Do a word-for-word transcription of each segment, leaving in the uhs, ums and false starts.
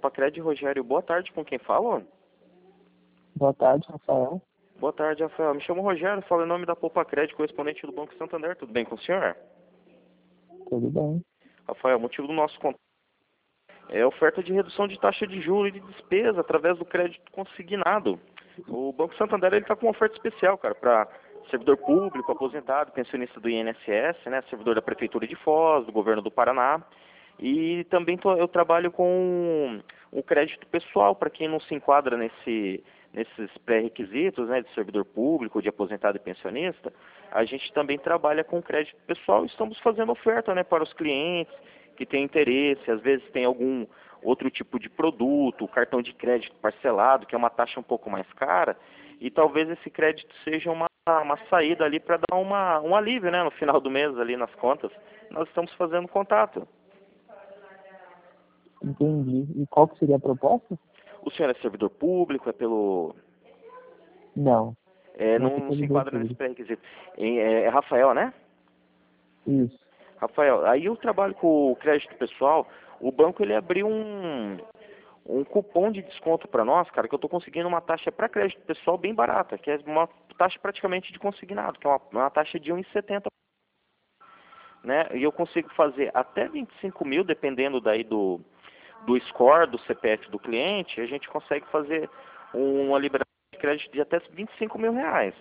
Popacred, Rogério. Boa tarde, com quem falo? Boa tarde, Rafael. Boa tarde, Rafael. Me chamo Rogério, falo em nome da Popacred, correspondente do Banco Santander. Tudo bem com o senhor? Tudo bem. Rafael, o motivo do nosso contato é a oferta de redução de taxa de juros e de despesa através do crédito consignado. O Banco Santander está com uma oferta especial, cara, para servidor público, aposentado, pensionista do I N S S, né, servidor da Prefeitura de Foz, do Governo do Paraná. E também tô, eu trabalho com um crédito pessoal para quem não se enquadra nesse, nesses pré-requisitos, né, de servidor público, de aposentado e pensionista. A gente também trabalha com crédito pessoal e estamos fazendo oferta, né, para os clientes que têm interesse, às vezes tem algum outro tipo de produto, cartão de crédito parcelado, que é uma taxa um pouco mais cara, e talvez esse crédito seja uma, uma saída ali para dar uma, um alívio, né, no final do mês ali nas contas. Nós estamos fazendo contato. Entendi. E qual que seria a proposta? O senhor é servidor público, é pelo... Não. É, Não não, sou não se servidor enquadra nesse público. pré-requisito. É, é Rafael, né? Isso. Rafael, aí eu trabalho com o crédito pessoal. O banco ele abriu um, um cupom de desconto para nós, cara, que eu estou conseguindo uma taxa para crédito pessoal bem barata, que é uma taxa praticamente de consignado, que é uma, uma taxa de um vírgula setenta, né? E eu consigo fazer até vinte e cinco mil, dependendo daí do, do score, do C P F do cliente, a gente consegue fazer uma liberação de crédito de até vinte e cinco mil reais.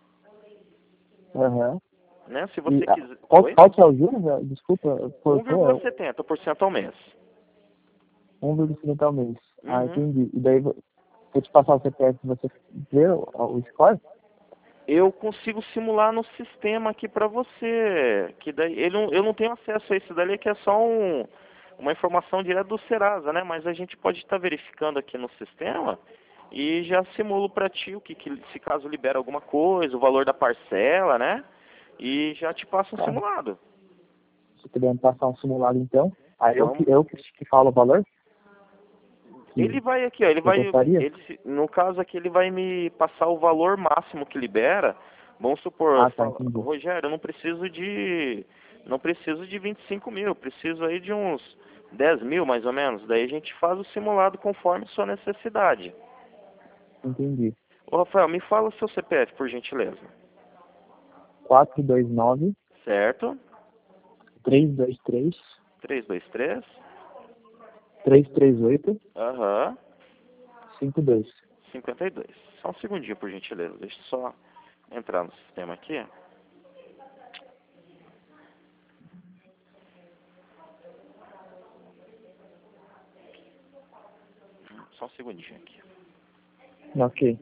Aham. Né? Se E você ah, quiser... qual, Oi? qual que é o juros? ah, Desculpa, um vírgula cortou, setenta por cento ao mês. é um vírgula setenta ao mês. Ah, Uhum. entendi. E daí, vo- se eu te passar o C P F, você vê o, o score? Eu consigo simular no sistema aqui para você, que daí ele não, eu não tenho acesso a isso dali, que é só um, uma informação direta do Serasa, né? Mas a gente pode estar verificando aqui no sistema e já simulo para ti o que, que se caso libera alguma coisa, o valor da parcela, né? E já te passo um Tá. simulado. Se puder me passar um simulado, então. Aí eu que, Vamos. eu que que falo o valor? Ele Que vai aqui, ó, ele eu vai, gostaria? ele, se- no caso aqui ele vai me passar o valor máximo que libera. Vamos supor, Ah, tá, fala, entendi. Rogério, eu não preciso de, não preciso de vinte e cinco mil, eu preciso aí de uns dez mil mais ou menos. Daí a gente faz o simulado conforme sua necessidade. Entendi. Ô Rafael, me fala o seu C P F, por gentileza. quatro dois nove, Certo? três dois três, Três dois três. três três oito, Aham. cinco dois. cinquenta e dois. Só um segundinho, por gentileza. Deixa eu só entrar no sistema aqui. Só um segundinho aqui. Ok.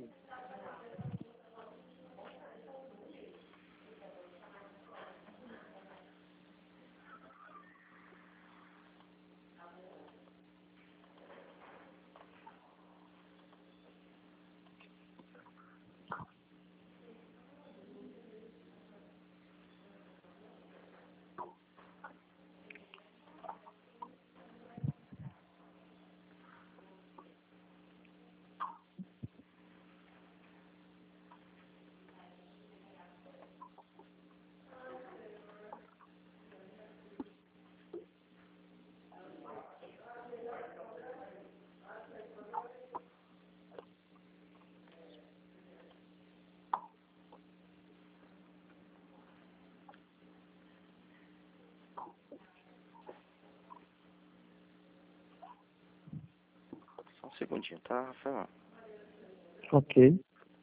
Só um segundinho, tá, Rafael? Ok.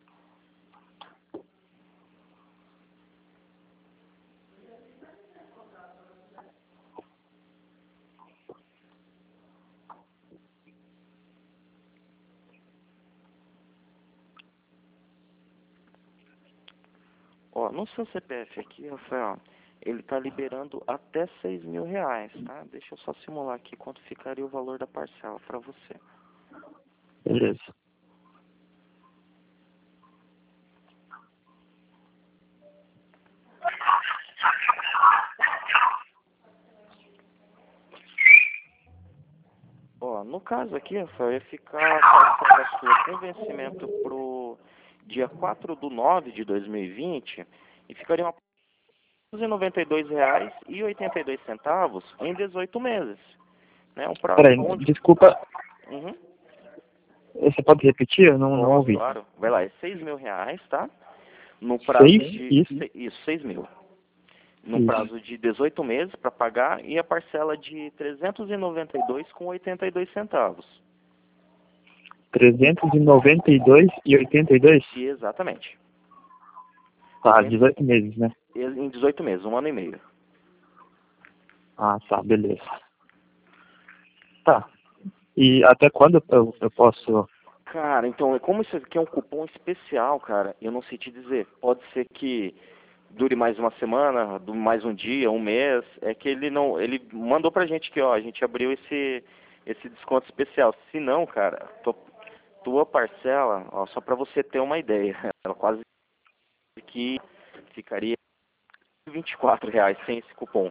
Ó, no seu C P F aqui, Rafael, ele tá liberando até seis mil reais, tá? Deixa eu só simular aqui quanto ficaria o valor da parcela para você. Beleza. Ó, no caso aqui, Rafael, ia ficar a parcela sua com vencimento pro dia quatro do nove de dois mil e vinte e ficaria uma duzentos e noventa e dois reais e oitenta e dois centavos em dezoito meses, né? Um prazo Peraí, bom de... desculpa, Uhum. Você pode repetir? Eu não, não ouvi. Claro. Vai lá, é seis mil reais, tá? No prazo Seis? de... Isso. se- Isso, seis mil. No Isso. prazo de dezoito meses para pagar e a parcela de trezentos e noventa e dois com oitenta e dois centavos. trezentos e noventa e dois e oitenta e dois? Exatamente. Tá, dezoito meses, né? Em dezoito meses, um ano e meio. Ah, tá, beleza. Tá. E até quando eu, eu posso... Cara, então, como isso aqui é um cupom especial, cara, eu não sei te dizer. Pode ser que dure mais uma semana, dure mais um dia, um mês. É que ele não, ele mandou pra gente que, ó, a gente abriu esse esse desconto especial. Se não, cara, tua, tua parcela, ó, só pra você ter uma ideia, ela quase que ficaria vinte e quatro reais sem esse cupom.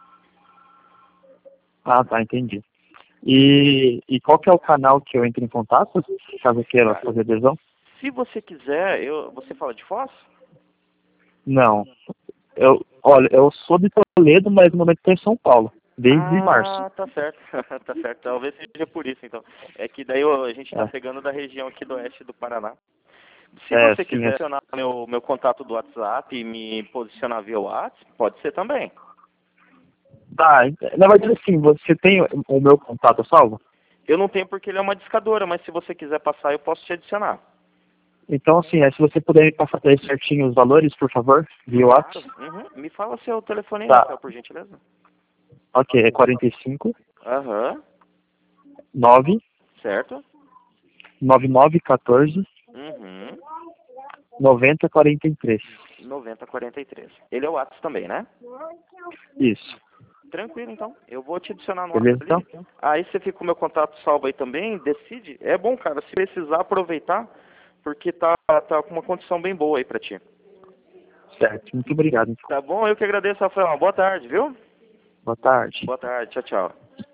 Ah, tá, entendi. E, e qual que é o canal que eu entro em contato, caso eu queira Cara, fazer adesão? se você quiser, eu, você fala de Foz? Não. Eu, olha, eu sou de Toledo, mas no momento estou em São Paulo, desde março. Ah, tá certo, tá certo. Talvez seja por isso, então. É que daí eu- a gente tá É, pegando da região aqui do oeste do Paraná. Se é você sim. quiser É. adicionar meu, meu contato do WhatsApp e me posicionar via WhatsApp, pode ser também. Tá, na verdade, assim, você tem o meu contato salvo? Eu não tenho porque ele é uma discadora, mas se você quiser passar, eu posso te adicionar. Então, assim, é, se você puder me passar aí certinho os valores, por favor, via Claro. WhatsApp. Uhum. Me fala seu telefone aí, Rafael, Tá, por gentileza. ok, é quarenta e cinco, Aham. nove, Certo? nove nove um quatro, Uhum. noventa, quarenta e três. noventa quarenta e três. Ele é o WhatsApp também, né? Isso. Tranquilo, então. Eu vou te adicionar no Beleza, WhatsApp então? ali. Aí você fica com o meu contato salvo aí também, decide. É bom, cara, se precisar aproveitar, porque tá, tá com uma condição bem boa aí pra ti. Certo, muito obrigado. Então. Tá bom? Eu que agradeço, Rafael. Boa tarde, viu? Boa tarde. Boa tarde. Tchau, tchau.